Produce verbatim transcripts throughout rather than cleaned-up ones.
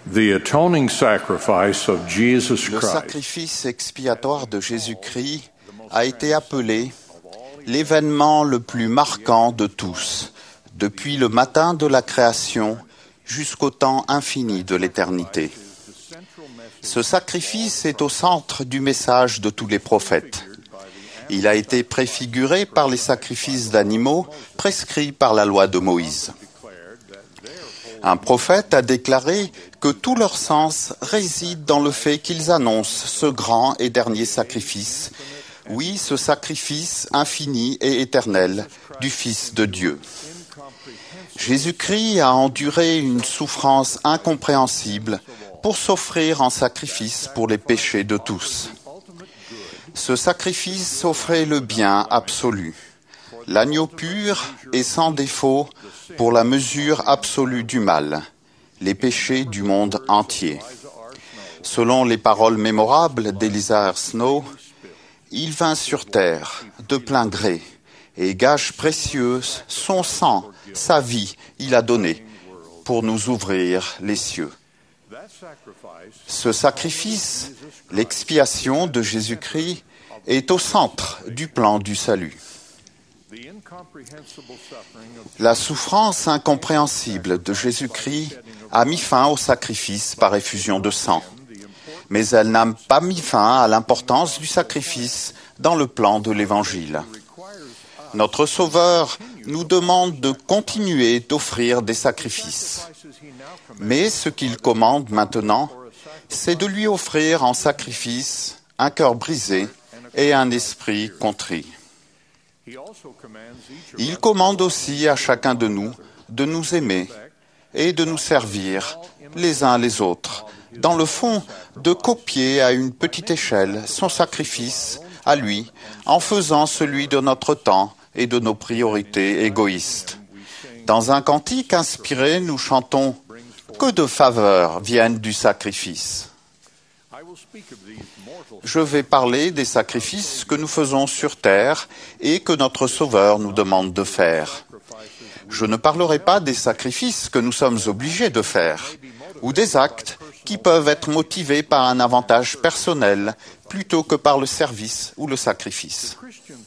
The atoning sacrifice of Jesus Le Christ sacrifice expiatoire de Jésus-Christ a été appelé l'événement le plus marquant de tous, depuis le matin de la création jusqu'au temps infini de l'éternité. Ce sacrifice est au centre du message de tous les prophètes. Il a été préfiguré par les sacrifices d'animaux prescrits par la loi de Moïse. Un prophète a déclaré que tout leur sens réside dans le fait qu'ils annoncent ce grand et dernier sacrifice, oui, ce sacrifice infini et éternel du Fils de Dieu. Jésus-Christ a enduré une souffrance incompréhensible pour s'offrir en sacrifice pour les péchés de tous. Ce sacrifice offrait le bien absolu, l'agneau pur et sans défaut pour la mesure absolue du mal, les péchés du monde entier. Selon les paroles mémorables d'Eliza Snow, il vint sur terre de plein gré, et gage précieux, son sang, sa vie, il a donné pour nous ouvrir les cieux. Ce sacrifice, l'expiation de Jésus-Christ, est au centre du plan du salut. La souffrance incompréhensible de Jésus-Christ a mis fin au sacrifice par effusion de sang, mais elle n'a pas mis fin à l'importance du sacrifice dans le plan de l'Évangile. Notre Sauveur nous demande de continuer d'offrir des sacrifices. Mais ce qu'il commande maintenant, c'est de lui offrir en sacrifice un cœur brisé et un esprit contrit. Il commande aussi à chacun de nous de nous aimer et de nous servir les uns les autres, dans le fond, de copier à une petite échelle son sacrifice à lui, en faisant celui de notre temps et de nos priorités égoïstes. Dans un cantique inspiré, nous chantons « Que de faveurs viennent du sacrifice ». Je vais parler des sacrifices que nous faisons sur terre et que notre Sauveur nous demande de faire. Je ne parlerai pas des sacrifices que nous sommes obligés de faire, ou des actes qui peuvent être motivés par un avantage personnel plutôt que par le service ou le sacrifice.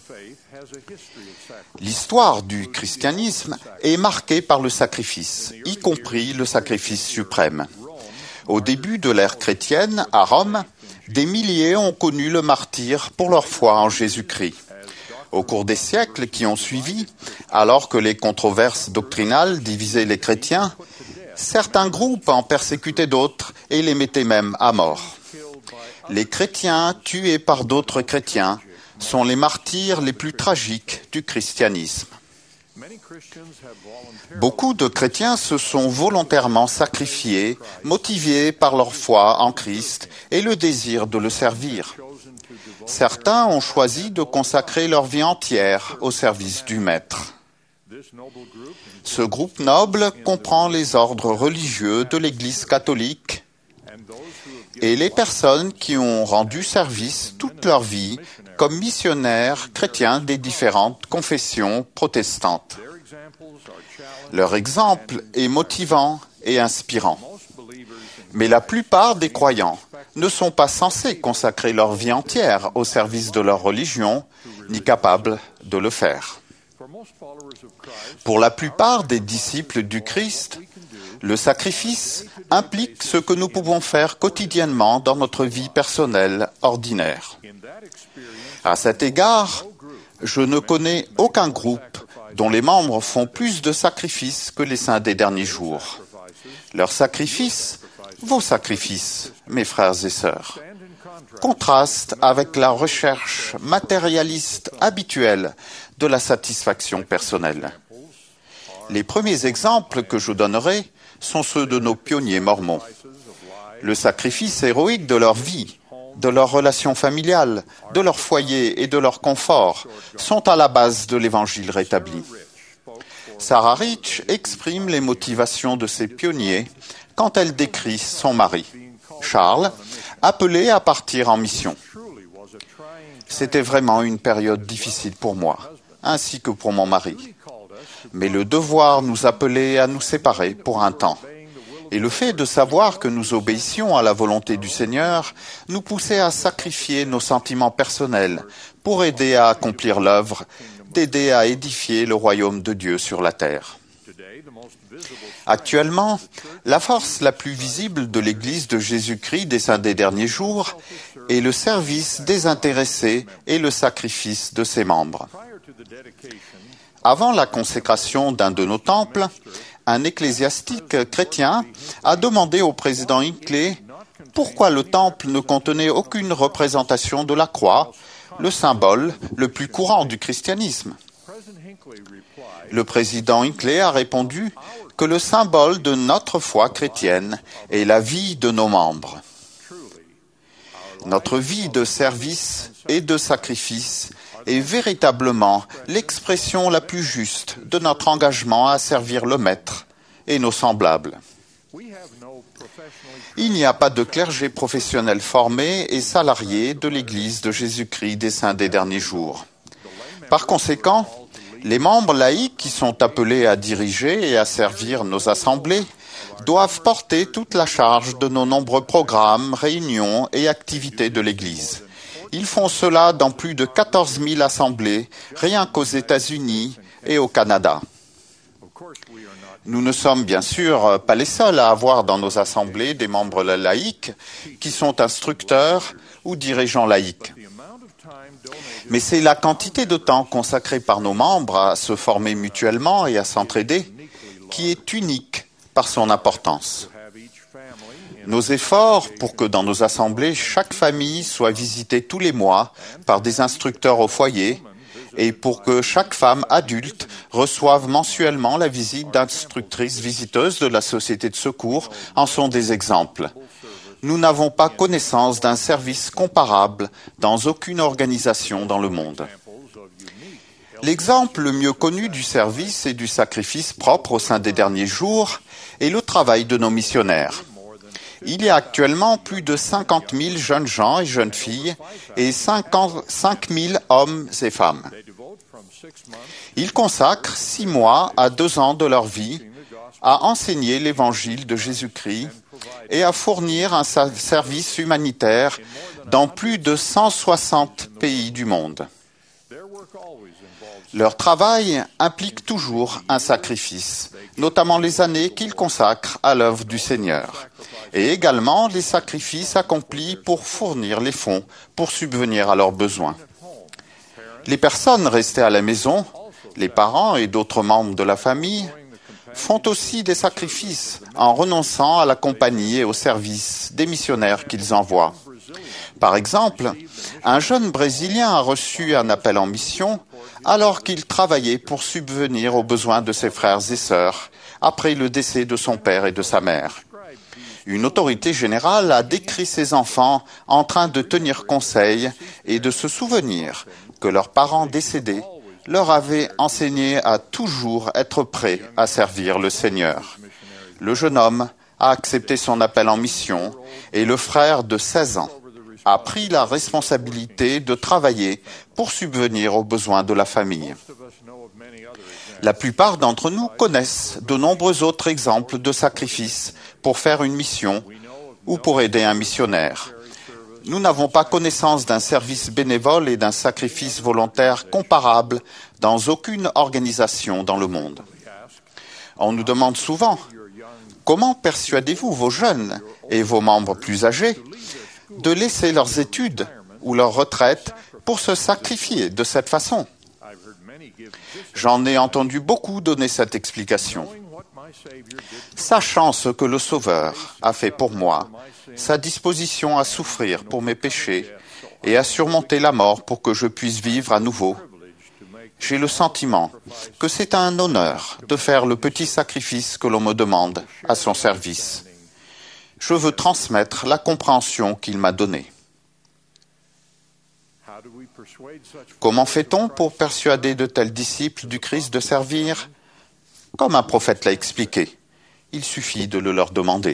L'histoire du christianisme est marquée par le sacrifice, y compris le sacrifice suprême. Au début de l'ère chrétienne, à Rome, des milliers ont connu le martyre pour leur foi en Jésus-Christ. Au cours des siècles qui ont suivi, alors que les controverses doctrinales divisaient les chrétiens, certains groupes en persécutaient d'autres et les mettaient même à mort. Les chrétiens tués par d'autres chrétiens sont les martyrs les plus tragiques du christianisme. Beaucoup de chrétiens se sont volontairement sacrifiés, motivés par leur foi en Christ et le désir de le servir. Certains ont choisi de consacrer leur vie entière au service du Maître. Ce groupe noble comprend les ordres religieux de l'Église catholique et les personnes qui ont rendu service toute leur vie comme missionnaires chrétiens des différentes confessions protestantes. Leur exemple est motivant et inspirant. Mais la plupart des croyants ne sont pas censés consacrer leur vie entière au service de leur religion, ni capables de le faire. Pour la plupart des disciples du Christ, le sacrifice implique ce que nous pouvons faire quotidiennement dans notre vie personnelle ordinaire. À cet égard, je ne connais aucun groupe dont les membres font plus de sacrifices que les saints des derniers jours. Leurs sacrifices, vos sacrifices, mes frères et sœurs, contrastent avec la recherche matérialiste habituelle de la satisfaction personnelle. Les premiers exemples que je donnerai sont ceux de nos pionniers mormons. Le sacrifice héroïque de leur vie, de leurs relations familiales, de leur foyer et de leur confort sont à la base de l'Évangile rétabli. Sarah Rich exprime les motivations de ces pionniers quand elle décrit son mari, Charles, appelé à partir en mission. C'était vraiment une période difficile pour moi, ainsi que pour mon mari. Mais le devoir nous appelait à nous séparer pour un temps. Et le fait de savoir que nous obéissions à la volonté du Seigneur nous poussait à sacrifier nos sentiments personnels pour aider à accomplir l'œuvre, d'aider à édifier le royaume de Dieu sur la terre. Actuellement, la force la plus visible de l'Église de Jésus-Christ des Saints des Derniers Jours est le service désintéressé et le sacrifice de ses membres. Avant la consécration d'un de nos temples, un ecclésiastique chrétien a demandé au président Hinckley pourquoi le temple ne contenait aucune représentation de la croix, le symbole le plus courant du christianisme. Le président Hinckley a répondu que le symbole de notre foi chrétienne est la vie de nos membres. Notre vie de service et de sacrifice est véritablement l'expression la plus juste de notre engagement à servir le Maître et nos semblables. Il n'y a pas de clergé professionnel formé et salarié de l'Église de Jésus-Christ des Saints des Derniers Jours. Par conséquent, les membres laïcs qui sont appelés à diriger et à servir nos assemblées doivent porter toute la charge de nos nombreux programmes, réunions et activités de l'Église. Ils font cela dans plus de quatorze mille assemblées, rien qu'aux États-Unis et au Canada. Nous ne sommes bien sûr pas les seuls à avoir dans nos assemblées des membres laïcs qui sont instructeurs ou dirigeants laïcs. Mais c'est la quantité de temps consacré par nos membres à se former mutuellement et à s'entraider qui est unique par son importance. Nos efforts pour que dans nos assemblées, chaque famille soit visitée tous les mois par des instructeurs au foyer et pour que chaque femme adulte reçoive mensuellement la visite d'instructrices visiteuses de la Société de secours en sont des exemples. Nous n'avons pas connaissance d'un service comparable dans aucune organisation dans le monde. L'exemple le mieux connu du service et du sacrifice propre au sein des derniers jours est le travail de nos missionnaires. Il y a actuellement plus de cinquante mille jeunes gens et jeunes filles et cinq mille hommes et femmes. Ils consacrent six mois à deux ans de leur vie à enseigner l'Évangile de Jésus-Christ et à fournir un service humanitaire dans plus de cent soixante pays du monde. Leur travail implique toujours un sacrifice, notamment les années qu'ils consacrent à l'œuvre du Seigneur, et également les sacrifices accomplis pour fournir les fonds pour subvenir à leurs besoins. Les personnes restées à la maison, les parents et d'autres membres de la famille, font aussi des sacrifices en renonçant à la compagnie et au service des missionnaires qu'ils envoient. Par exemple, un jeune Brésilien a reçu un appel en mission alors qu'il travaillait pour subvenir aux besoins de ses frères et sœurs après le décès de son père et de sa mère. Une autorité générale a décrit ses enfants en train de tenir conseil et de se souvenir que leurs parents décédés leur avaient enseigné à toujours être prêts à servir le Seigneur. Le jeune homme a accepté son appel en mission et le frère de seize ans a pris la responsabilité de travailler pour subvenir aux besoins de la famille. La plupart d'entre nous connaissent de nombreux autres exemples de sacrifices pour faire une mission ou pour aider un missionnaire. Nous n'avons pas connaissance d'un service bénévole et d'un sacrifice volontaire comparable dans aucune organisation dans le monde. On nous demande souvent, comment persuadez-vous vos jeunes et vos membres plus âgés de laisser leurs études ou leur retraite pour se sacrifier de cette façon? J'en ai entendu beaucoup donner cette explication. Sachant ce que le Sauveur a fait pour moi, sa disposition à souffrir pour mes péchés et à surmonter la mort pour que je puisse vivre à nouveau, j'ai le sentiment que c'est un honneur de faire le petit sacrifice que l'on me demande à son service. Je veux transmettre la compréhension qu'il m'a donnée. Comment fait-on pour persuader de tels disciples du Christ de servir? Comme un prophète l'a expliqué, il suffit de le leur demander.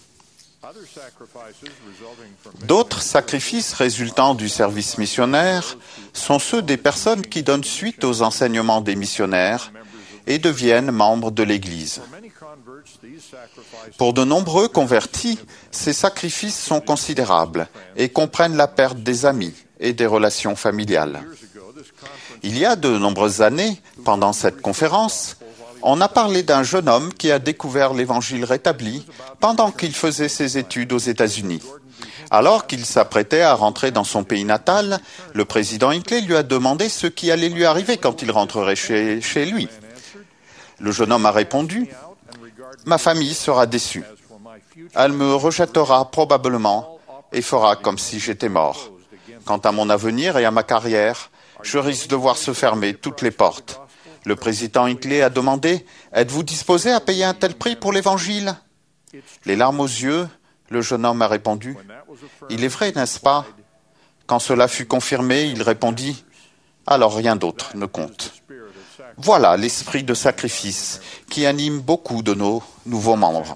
D'autres sacrifices résultant du service missionnaire sont ceux des personnes qui donnent suite aux enseignements des missionnaires et deviennent membres de l'Église. Pour de nombreux convertis, ces sacrifices sont considérables et comprennent la perte des amis et des relations familiales. Il y a de nombreuses années, pendant cette conférence, on a parlé d'un jeune homme qui a découvert l'Évangile rétabli pendant qu'il faisait ses études aux États-Unis. Alors qu'il s'apprêtait à rentrer dans son pays natal, le président Hinckley lui a demandé ce qui allait lui arriver quand il rentrerait chez, chez lui. Le jeune homme a répondu « Ma famille sera déçue. Elle me rejettera probablement et fera comme si j'étais mort. Quant à mon avenir et à ma carrière, je risque de voir se fermer toutes les portes. » Le président Hinckley a demandé « Êtes-vous disposé à payer un tel prix pour l'Évangile ?» Les larmes aux yeux, le jeune homme a répondu « Il est vrai, n'est-ce pas ?» Quand cela fut confirmé, il répondit « Alors rien d'autre ne compte. » Voilà l'esprit de sacrifice qui anime beaucoup de nos nouveaux membres.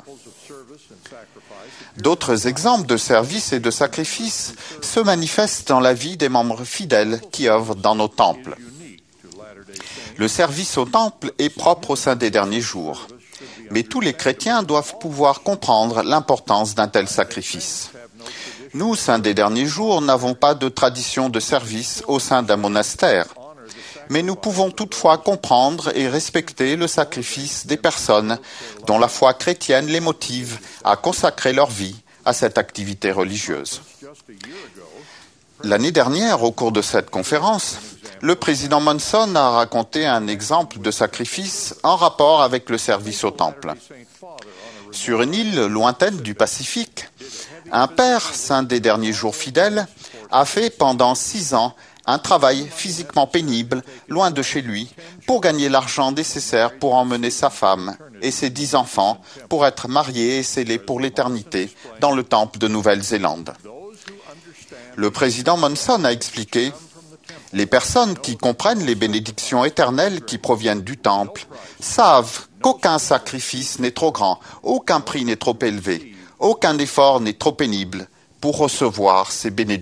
D'autres exemples de service et de sacrifice se manifestent dans la vie des membres fidèles qui œuvrent dans nos temples. Le service au temple est propre au sein des derniers jours, mais tous les chrétiens doivent pouvoir comprendre l'importance d'un tel sacrifice. Nous, saints des derniers jours, n'avons pas de tradition de service au sein d'un monastère, mais nous pouvons toutefois comprendre et respecter le sacrifice des personnes dont la foi chrétienne les motive à consacrer leur vie à cette activité religieuse. L'année dernière, au cours de cette conférence, le président Monson a raconté un exemple de sacrifice en rapport avec le service au temple. Sur une île lointaine du Pacifique, un père, saint des derniers jours fidèles, a fait pendant six ans un travail physiquement pénible, loin de chez lui, pour gagner l'argent nécessaire pour emmener sa femme et ses dix enfants pour être mariés et scellés pour l'éternité dans le temple de Nouvelle-Zélande. Le président Monson a expliqué « Les personnes qui comprennent les bénédictions éternelles qui proviennent du temple savent qu'aucun sacrifice n'est trop grand, aucun prix n'est trop élevé, aucun effort n'est trop pénible pour recevoir ces bénédictions. »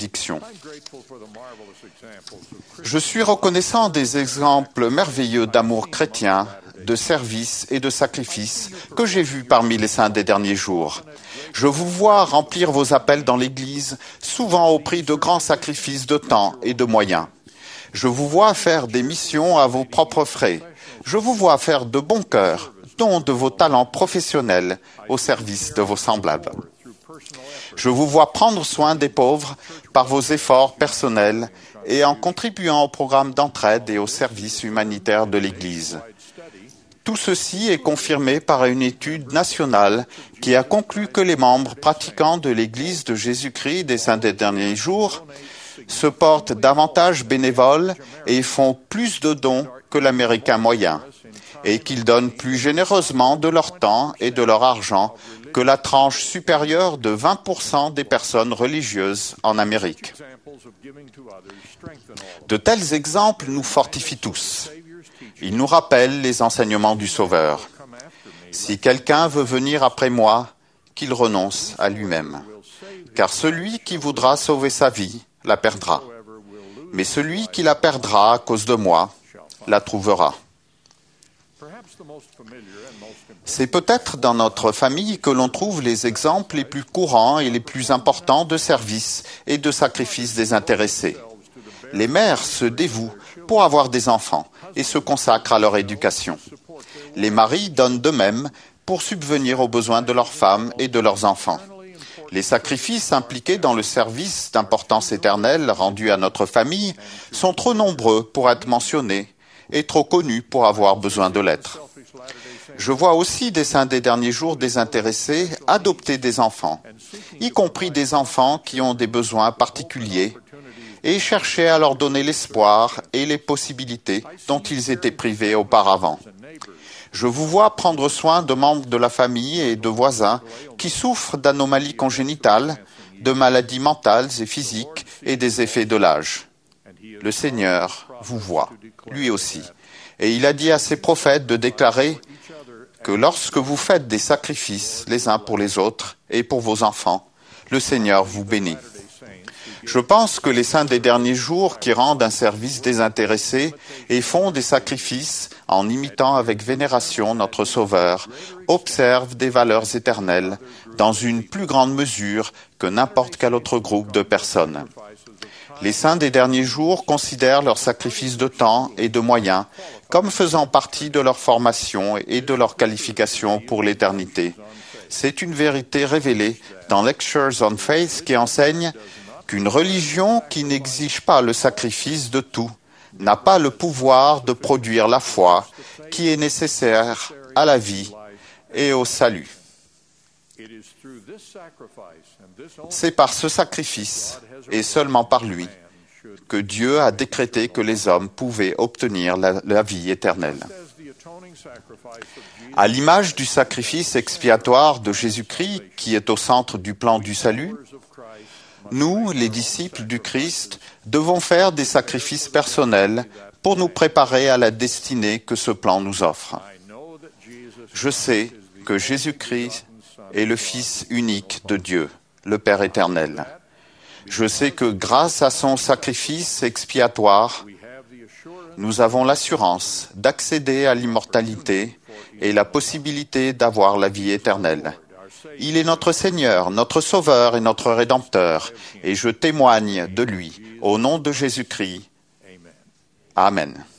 Je suis reconnaissant des exemples merveilleux d'amour chrétien, de service et de sacrifice que j'ai vus parmi les saints des derniers jours. Je vous vois remplir vos appels dans l'Église, souvent au prix de grands sacrifices de temps et de moyens. Je vous vois faire des missions à vos propres frais. Je vous vois faire de bon cœur, don de vos talents professionnels au service de vos semblables. Je vous vois prendre soin des pauvres par vos efforts personnels et en contribuant au programme d'entraide et au service humanitaire de l'Église. Tout ceci est confirmé par une étude nationale qui a conclu que les membres pratiquants de l'Église de Jésus-Christ des Saints des Derniers Jours se portent davantage bénévoles et font plus de dons que l'Américain moyen, et qu'ils donnent plus généreusement de leur temps et de leur argent que la tranche supérieure de vingt pour cent des personnes religieuses en Amérique. De tels exemples nous fortifient tous. Ils nous rappellent les enseignements du Sauveur. Si quelqu'un veut venir après moi, qu'il renonce à lui-même. Car celui qui voudra sauver sa vie la perdra. Mais celui qui la perdra à cause de moi la trouvera. C'est peut-être dans notre famille que l'on trouve les exemples les plus courants et les plus importants de service et de sacrifice désintéressés. Les mères se dévouent pour avoir des enfants et se consacrent à leur éducation. Les maris donnent de même pour subvenir aux besoins de leurs femmes et de leurs enfants. Les sacrifices impliqués dans le service d'importance éternelle rendu à notre famille sont trop nombreux pour être mentionnés et trop connus pour avoir besoin de l'être. Je vois aussi des saints des derniers jours désintéressés adopter des enfants, y compris des enfants qui ont des besoins particuliers, et chercher à leur donner l'espoir et les possibilités dont ils étaient privés auparavant. Je vous vois prendre soin de membres de la famille et de voisins qui souffrent d'anomalies congénitales, de maladies mentales et physiques et des effets de l'âge. Le Seigneur vous voit, lui aussi, et il a dit à ses prophètes de déclarer que lorsque vous faites des sacrifices les uns pour les autres et pour vos enfants, le Seigneur vous bénit. Je pense que les saints des derniers jours qui rendent un service désintéressé et font des sacrifices en imitant avec vénération notre Sauveur observent des valeurs éternelles dans une plus grande mesure que n'importe quel autre groupe de personnes. Les saints des derniers jours considèrent leur sacrifice de temps et de moyens comme faisant partie de leur formation et de leur qualification pour l'éternité. C'est une vérité révélée dans Lectures on Faith qui enseigne qu'une religion qui n'exige pas le sacrifice de tout n'a pas le pouvoir de produire la foi qui est nécessaire à la vie et au salut. C'est par ce sacrifice, et seulement par lui, que Dieu a décrété que les hommes pouvaient obtenir la, la vie éternelle. À l'image du sacrifice expiatoire de Jésus-Christ, qui est au centre du plan du salut, nous, les disciples du Christ, devons faire des sacrifices personnels pour nous préparer à la destinée que ce plan nous offre. Je sais que Jésus-Christ est le Fils unique de Dieu, le Père éternel. Je sais que grâce à son sacrifice expiatoire, nous avons l'assurance d'accéder à l'immortalité et la possibilité d'avoir la vie éternelle. Il est notre Seigneur, notre Sauveur et notre Rédempteur, et je témoigne de lui, au nom de Jésus-Christ. Amen.